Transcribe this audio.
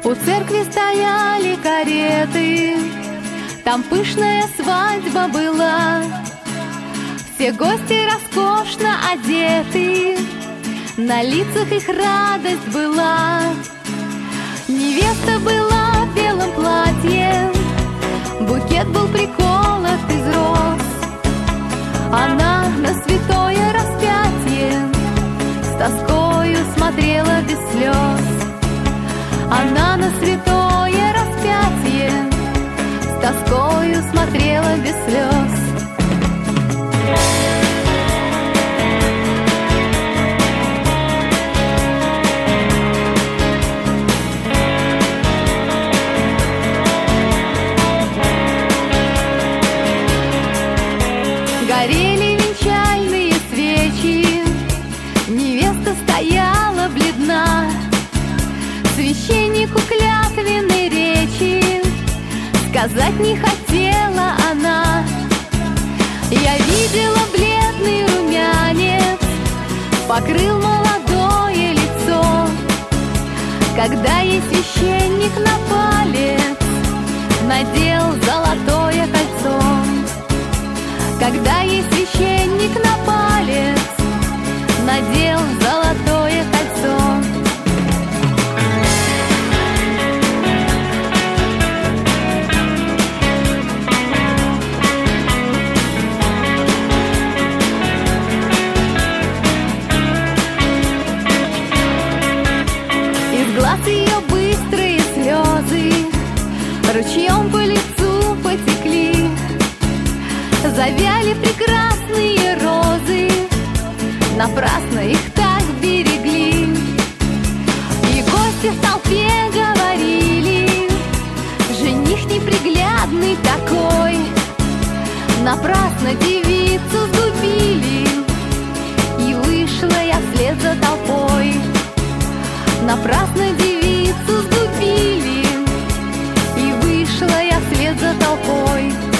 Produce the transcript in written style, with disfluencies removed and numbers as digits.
У церкви стояли кареты, там пышная свадьба была. Все гости роскошно одеты, на лицах их радость была. Невеста была в белом платье, букет был приколот из роз. Она на святое распятие с тоскою смотрела без слез. Она на святое распятие с тоскою смотрела без слез. Горели венчальные свечи, невеста стояла бледна. Священнику клятвенной речи сказать не хотела она. Я видела бледный румянец, покрыл молодое лицо, когда ей священник на палец надел золотое кольцо. Когда ей священник на палец надел золотое кольцо. Из глаз ее быстрые слезы ручьем по лицу потекли. Завяли прекрасные розы, напрасно их так берегли. И гости в толпе говорили: жених неприглядный такой. Напрасно девицу сгубили, и вышла я вслед за толпой. Напрасно девицу сгубили, и вышла я вслед за толпой.